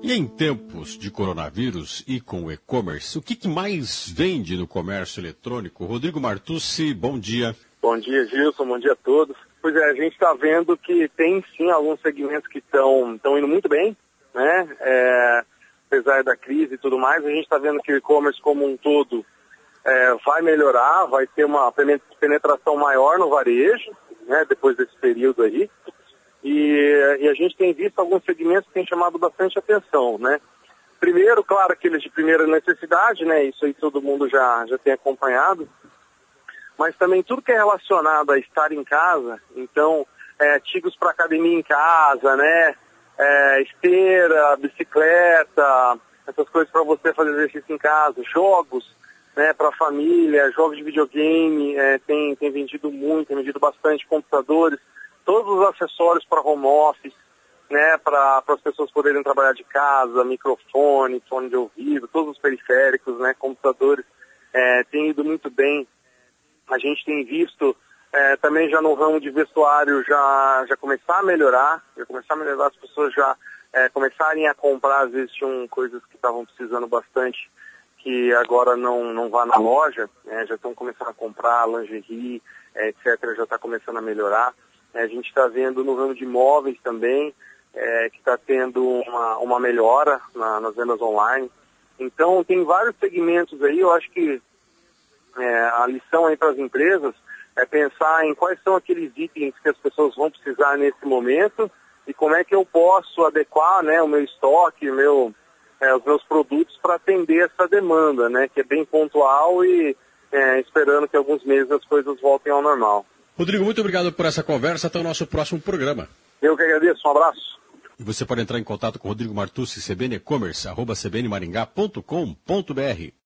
E em tempos de coronavírus e com o e-commerce, o que mais vende no comércio eletrônico? Rodrigo Martucci, bom dia. Bom dia, Gilson, bom dia a todos. Pois é, a gente está vendo que tem sim alguns segmentos que estão indo muito bem, né? Apesar da crise e tudo mais, a gente está vendo que o e-commerce como um todo vai melhorar, vai ter uma penetração maior no varejo, né? Depois desse período aí. E a gente tem visto alguns segmentos que têm chamado bastante atenção, né? Primeiro, claro, aqueles de primeira necessidade, né? Isso aí todo mundo já tem acompanhado. Mas também tudo que é relacionado a estar em casa, então, artigos para academia em casa, né? Esteira, bicicleta, essas coisas para você fazer exercício em casa, jogos, né? Para família, jogos de videogame, tem vendido muito, tem vendido bastante, computadores. Todos os acessórios para home office, né, para as pessoas poderem trabalhar de casa, microfone, fone de ouvido, todos os periféricos, né, computadores, tem ido muito bem. A gente tem visto também já no ramo de vestuário já começar a melhorar, as pessoas já começarem a comprar, às vezes tinham coisas que estavam precisando bastante, que agora não vá na loja, já estão começando a comprar, lingerie, etc., já está começando a melhorar. A gente está vendo no ramo de imóveis também, que está tendo uma melhora nas vendas online. Então, tem vários segmentos aí. Eu acho que a lição aí para as empresas é pensar em quais são aqueles itens que as pessoas vão precisar nesse momento e como é que eu posso adequar, né, o meu estoque, os meus produtos para atender essa demanda, né, que é bem pontual e esperando que alguns meses as coisas voltem ao normal. Rodrigo, muito obrigado por essa conversa. Até o nosso próximo programa. Eu que agradeço. Um abraço. E você pode entrar em contato com o Rodrigo Martucci, cbnecommerce@cbnmaringá.com.br.